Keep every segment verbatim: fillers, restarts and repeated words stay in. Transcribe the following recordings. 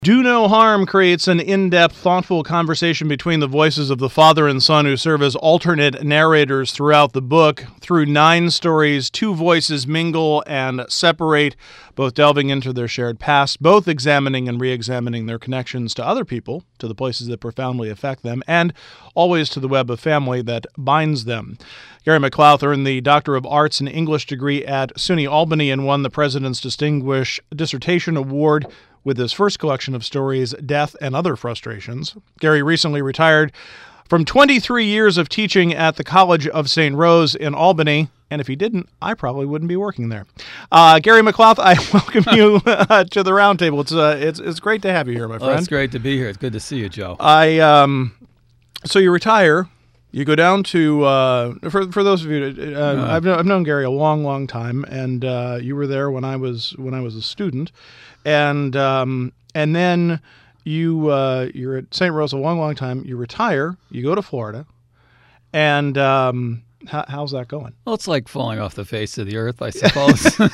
Do No Harm creates an in-depth, thoughtful conversation between the voices of the father and son who serve as alternate narrators throughout the book. Through nine stories, two voices mingle and separate, both delving into their shared past, both examining and re-examining their connections to other people, to the places that profoundly affect them, and always to the web of family that binds them. Gary McLouth earned the Doctor of Arts in English degree at SUNY Albany and won the President's Distinguished Dissertation Award with his first collection of stories, Death and Other Frustrations. Gary recently retired from twenty-three years of teaching at the College of Saint Rose in Albany, and if he didn't, I probably wouldn't be working there. Uh, Gary McLouth, I welcome you uh, to the roundtable. It's, uh, it's it's great to have you here, my friend. Oh, it's great to be here. It's good to see you, Joe. I um, so you retire. You go down to, uh, for for those of you, uh, uh, I've, known, I've known Gary a long, long time, and uh, you were there when I was when I was a student, and um, and then you uh, you're at Saint Rose a long, long time. You retire, you go to Florida, and um, how, how's that going? Well, it's like falling off the face of the earth, I suppose.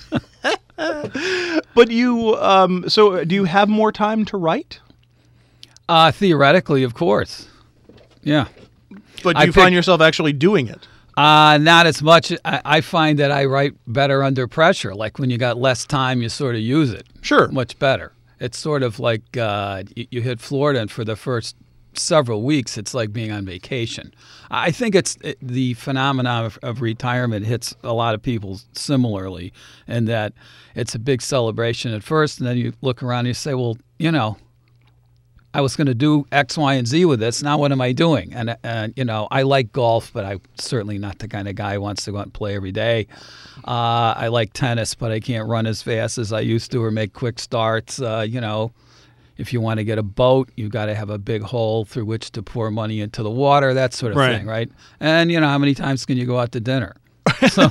But you, um, so do you have more time to write? Uh, theoretically, of course. Yeah. But do you I find pick- yourself actually doing it? Uh, not as much. I, I find that I write better under pressure. Like when you got less time, you sort of use it. Sure. Much better. It's sort of like uh, you, you hit Florida, and for the first several weeks, it's like being on vacation. I think it's it, the phenomenon of, of retirement hits a lot of people similarly, in that it's a big celebration at first, and then you look around and you say, well, you know, I was going to do X, Y, and Z with this. Now what am I doing? And, uh, you know, I like golf, but I'm certainly not the kind of guy who wants to go out and play every day. Uh, I like tennis, but I can't run as fast as I used to or make quick starts. Uh, you know, if you want to get a boat, you've got to have a big hole through which to pour money into the water, that sort of Right. thing, right? And, you know, how many times can you go out to dinner? So,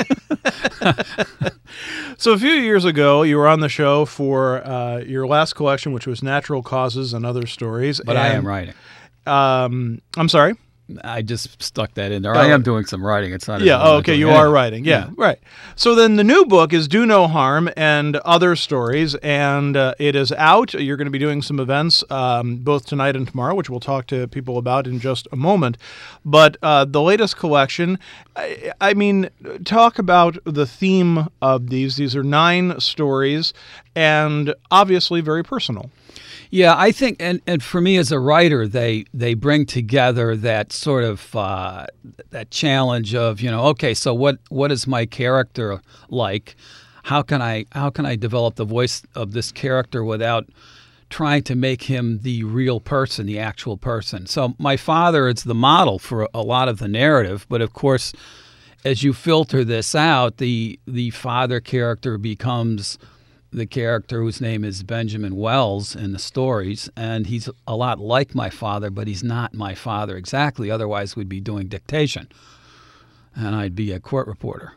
So a few years ago, you were on the show for uh, your last collection, which was Natural Causes and Other Stories. but I And, am writing. Um, I'm sorry? I just stuck that in there. Oh. I am doing some writing. It's not. as Yeah, though I'm oh, not okay, doing you anything. are writing. Yeah, right. So then the new book is Do No Harm and Other Stories, and uh, it is out. You're going to be doing some events um, both tonight and tomorrow, which we'll talk to people about in just a moment. But uh, the latest collection, I, I mean, talk about the theme of these. These are nine stories, and obviously very personal. Yeah, I think, and, and for me as a writer, they they bring together that sort of uh, that challenge of, you know, okay, so what what is my character like? How can I how can I develop the voice of this character without trying to make him the real person, the actual person? So my father is the model for a lot of the narrative, but of course, as you filter this out, the the father character becomes the character whose name is Benjamin Wells in the stories, and he's a lot like my father, but he's not my father exactly. Otherwise, we'd be doing dictation, and I'd be a court reporter.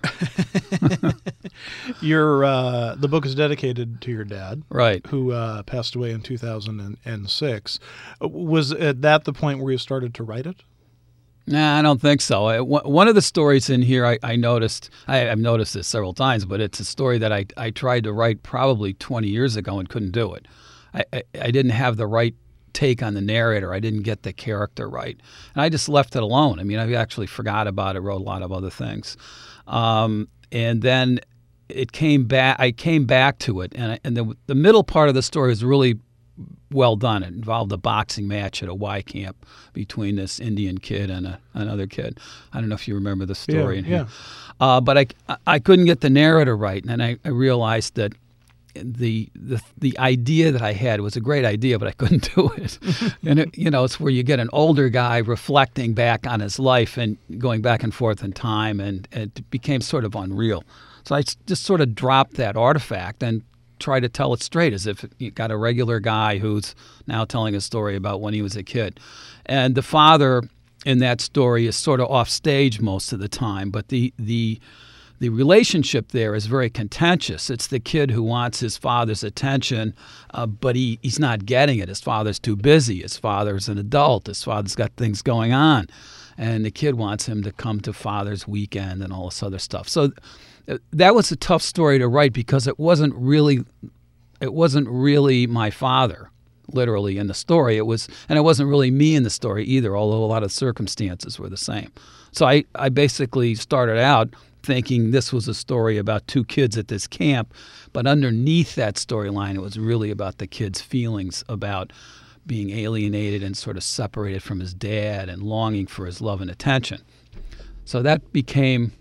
Your uh, the book is dedicated to your dad, Right. who uh, passed away in two thousand six. Was at that the point where you started to write it? Nah, I don't think so. I, one one of the stories in here I, I noticed, I, I've noticed this several times, but it's a story that I, I tried to write probably twenty years ago and couldn't do it. I, I, I didn't have the right take on the narrator. I didn't get the character right. And I just left it alone. I mean, I actually forgot about it, wrote a lot of other things. Um, and then it came back, I came back to it, and, I, and the, the middle part of the story is really well done. It involved a boxing match at a Y camp between this Indian kid and a, another kid. I don't know if you remember the story Yeah, in here. yeah. Uh, but I, I couldn't get the narrator right, and I, I realized that the, the the idea that I had was a great idea, but I couldn't do it. And it, you know, it's where you get an older guy reflecting back on his life and going back and forth in time, and, and it became sort of unreal. So I just sort of dropped that artifact and try to tell it straight, as if you got a regular guy who's now telling a story about when he was a kid. And the father in that story is sort of off stage most of the time, but the the the relationship there is very contentious. It's the kid who wants his father's attention, uh, but he, he's not getting it. His father's too busy. His father's an adult. His father's got things going on. And the kid wants him to come to father's weekend and all this other stuff. So that was a tough story to write because it wasn't really it wasn't really my father, literally, in the story. It was, and it wasn't really me in the story either, although a lot of circumstances were the same. So I, I basically started out thinking this was a story about two kids at this camp, but underneath that storyline, it was really about the kid's feelings about being alienated and sort of separated from his dad and longing for his love and attention. So that became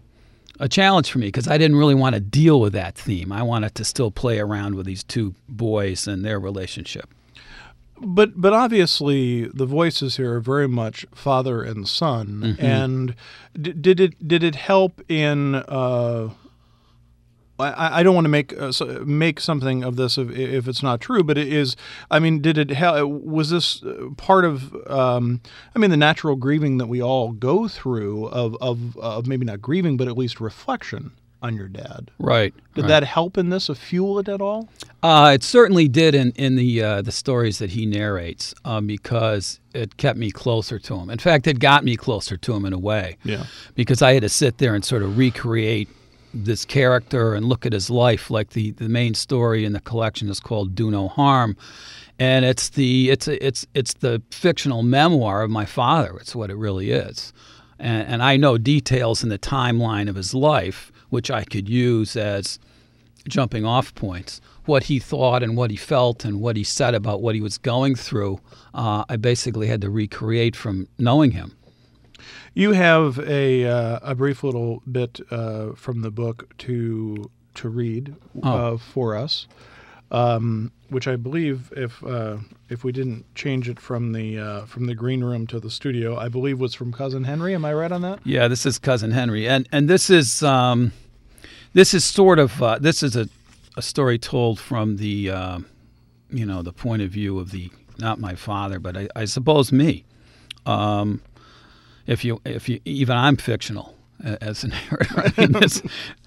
a challenge for me because I didn't really want to deal with that theme. I wanted to still play around with these two boys and their relationship. But but obviously the voices here are very much father and son. Mm-hmm. And d- did it did it help in? Uh, I, I don't want to make uh, make something of this if, if it's not true. But it is. I mean, did it help? Was this part of? Um, I mean, the natural grieving that we all go through of of, of maybe not grieving, but at least reflection on your dad. Right. Did right. that help in this, or fuel it at all? Uh, it certainly did in, in the uh, the stories that he narrates um, because it kept me closer to him. In fact, it got me closer to him in a way. Yeah. Because I had to sit there and sort of recreate this character and look at his life. Like the, the main story in the collection is called Do No Harm. And it's the it's a, it's it's the fictional memoir of my father. It's what it really is. And, and I know details in the timeline of his life, which I could use as jumping off points. What he thought and what he felt and what he said about what he was going through, uh, I basically had to recreate from knowing him. You have a uh, a brief little bit uh, from the book to to read uh, Oh. for us, um, which I believe, if uh, if we didn't change it from the uh, from the green room to the studio, I believe was from Cousin Henry. Am I right on that? Yeah, this is Cousin Henry, and and this is um, this is sort of uh, this is a, a story told from the uh, you know the point of view of the not my father, but I, I suppose me. Um, if you if you even I'm fictional as a narrator. I mean, it's,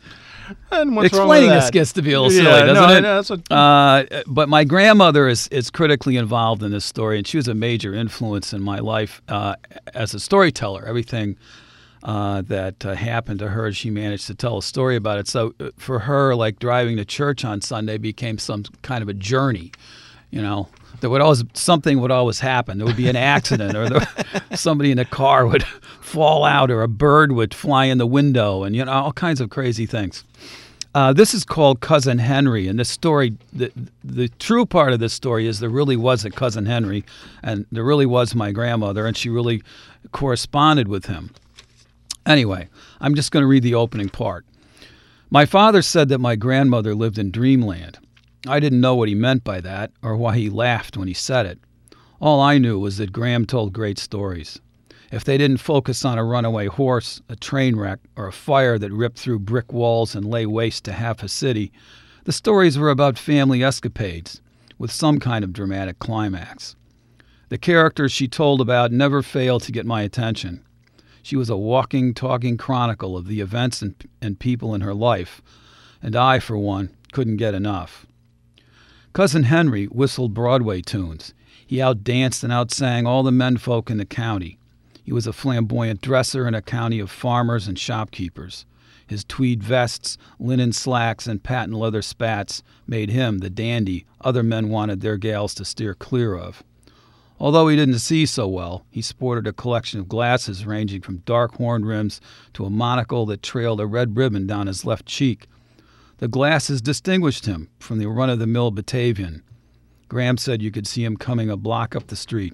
And what's explaining wrong with this that? gets to be a little Yeah, silly, doesn't no, it? no, that's a- uh, but my grandmother is, is critically involved in this story, and she was a major influence in my life uh, as a storyteller. Everything uh, that uh, happened to her, she managed to tell a story about it. So uh, for her, like driving to church on Sunday became some kind of a journey, you know. There would always something would always happen. There would be an accident, or there, somebody in a car would fall out, or a bird would fly in the window, and you know all kinds of crazy things. Uh, this is called Cousin Henry, and this story, the the true part of this story is there really was a Cousin Henry, and there really was my grandmother, and she really corresponded with him. Anyway, I'm just going to read the opening part. My father said that my grandmother lived in dreamland. I didn't know what he meant by that or why he laughed when he said it. All I knew was that Graham told great stories. If they didn't focus on a runaway horse, a train wreck, or a fire that ripped through brick walls and lay waste to half a city, the stories were about family escapades with some kind of dramatic climax. The characters she told about never failed to get my attention. She was a walking, talking chronicle of the events and, and people in her life, and I, for one, couldn't get enough. Cousin Henry whistled Broadway tunes. He outdanced and outsang all the menfolk in the county. He was a flamboyant dresser in a county of farmers and shopkeepers. His tweed vests, linen slacks, and patent leather spats made him the dandy other men wanted their gals to steer clear of. Although he didn't see so well, he sported a collection of glasses ranging from dark horn rims to a monocle that trailed a red ribbon down his left cheek. The glasses distinguished him from the run-of-the-mill Batavian. Graham said you could see him coming a block up the street.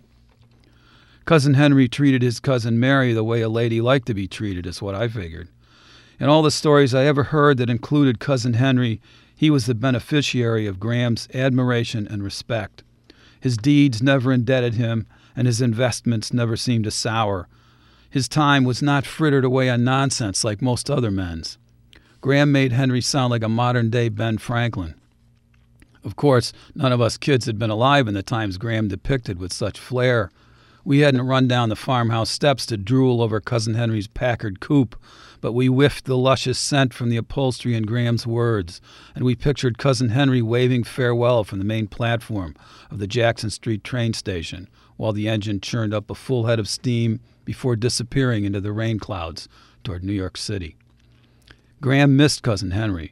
Cousin Henry treated his cousin Mary the way a lady liked to be treated, is what I figured. In all the stories I ever heard that included Cousin Henry, he was the beneficiary of Graham's admiration and respect. His deeds never indebted him, and his investments never seemed to sour. His time was not frittered away on nonsense like most other men's. Graham made Henry sound like a modern-day Ben Franklin. Of course, none of us kids had been alive in the times Graham depicted with such flair. We hadn't run down the farmhouse steps to drool over Cousin Henry's Packard coupe, but we whiffed the luscious scent from the upholstery in Graham's words, and we pictured Cousin Henry waving farewell from the main platform of the Jackson Street train station, while the engine churned up a full head of steam before disappearing into the rain clouds toward New York City. Graham missed Cousin Henry,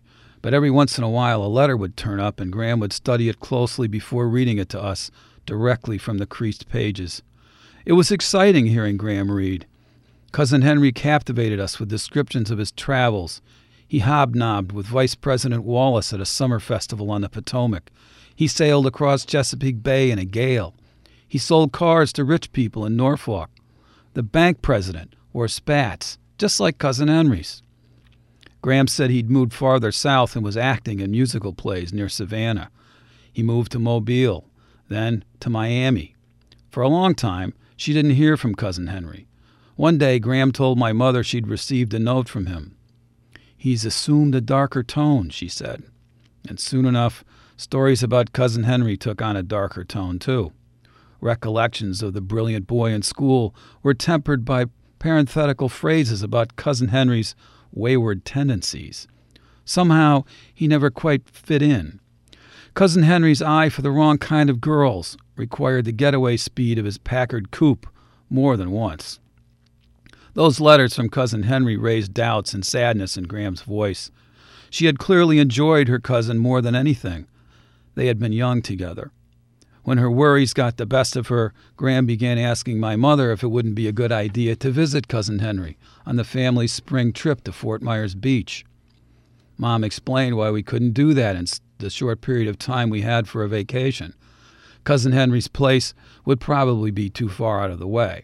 But every once in a while a letter would turn up, and Graham would study it closely before reading it to us directly from the creased pages. It was exciting hearing Graham read. Cousin Henry captivated us with descriptions of his travels. He hobnobbed with Vice President Wallace at a summer festival on the Potomac. He sailed across Chesapeake Bay in a gale. He sold cars to rich people in Norfolk. The bank president wore spats, just like Cousin Henry's. Graham said he'd moved farther south and was acting in musical plays near Savannah. He moved to Mobile, then to Miami. For a long time, she didn't hear from Cousin Henry. One day, Graham told my mother she'd received a note from him. "He's assumed a darker tone," she said. And soon enough, stories about Cousin Henry took on a darker tone, too. Recollections of the brilliant boy in school were tempered by parenthetical phrases about Cousin Henry's wayward tendencies. Somehow, he never quite fit in. Cousin Henry's eye for the wrong kind of girls required the getaway speed of his Packard coupe more than once. Those letters from Cousin Henry raised doubts and sadness in Graham's voice. She had clearly enjoyed her cousin more than anything. They had been young together. When her worries got the best of her, Graham began asking my mother if it wouldn't be a good idea to visit Cousin Henry on the family's spring trip to Fort Myers Beach. Mom explained why we couldn't do that in the short period of time we had for a vacation. Cousin Henry's place would probably be too far out of the way.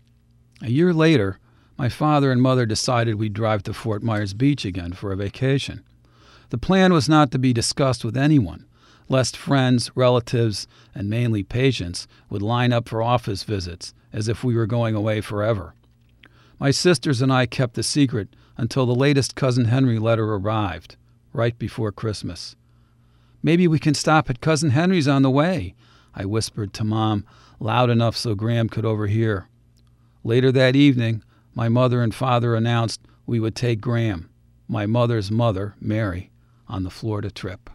A year later, my father and mother decided we'd drive to Fort Myers Beach again for a vacation. The plan was not to be discussed with anyone, lest friends, relatives, and mainly patients would line up for office visits as if we were going away forever. My sisters and I kept the secret until the latest Cousin Henry letter arrived, right before Christmas. "Maybe we can stop at Cousin Henry's on the way," I whispered to Mom, loud enough so Graham could overhear. Later that evening, my mother and father announced we would take Graham, my mother's mother, Mary, on the Florida trip.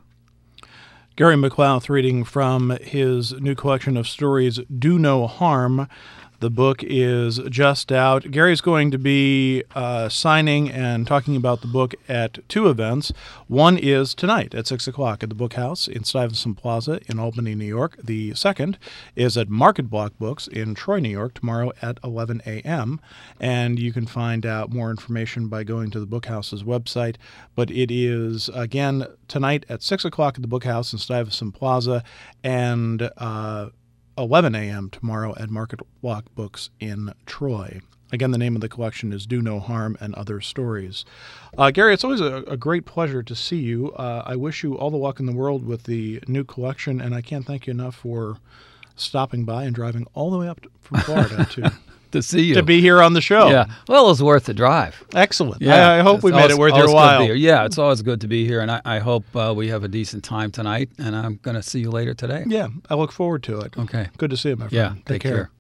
Gary McLouth reading from his new collection of stories, Do No Harm. The book is just out. Gary's going to be uh, signing and talking about the book at two events. One is tonight at six o'clock at the Book House in Stuyvesant Plaza in Albany, New York. The second is at Market Block Books in Troy, New York, tomorrow at eleven a.m. And you can find out more information by going to the Book House's website. But it is, again, tonight at six o'clock at the Book House in Stuyvesant Plaza, and uh, eleven a.m. tomorrow at Market Block Books in Troy. Again, the name of the collection is Do No Harm and Other Stories. Uh, Gary, it's always a, a great pleasure to see you. Uh, I wish you all the luck in the world with the new collection, and I can't thank you enough for stopping by and driving all the way up from Florida to to see you, to be here on the show. Yeah, well, it was worth the drive. Excellent. Yeah, I, I hope it's we made always, it worth always your while. good to be here. Yeah, it's always good to be here, and I, I hope uh, we have a decent time tonight. And I'm going to see you later today. Yeah, I look forward to it. Okay. Good to see you, my friend. Yeah, Take, take care. care.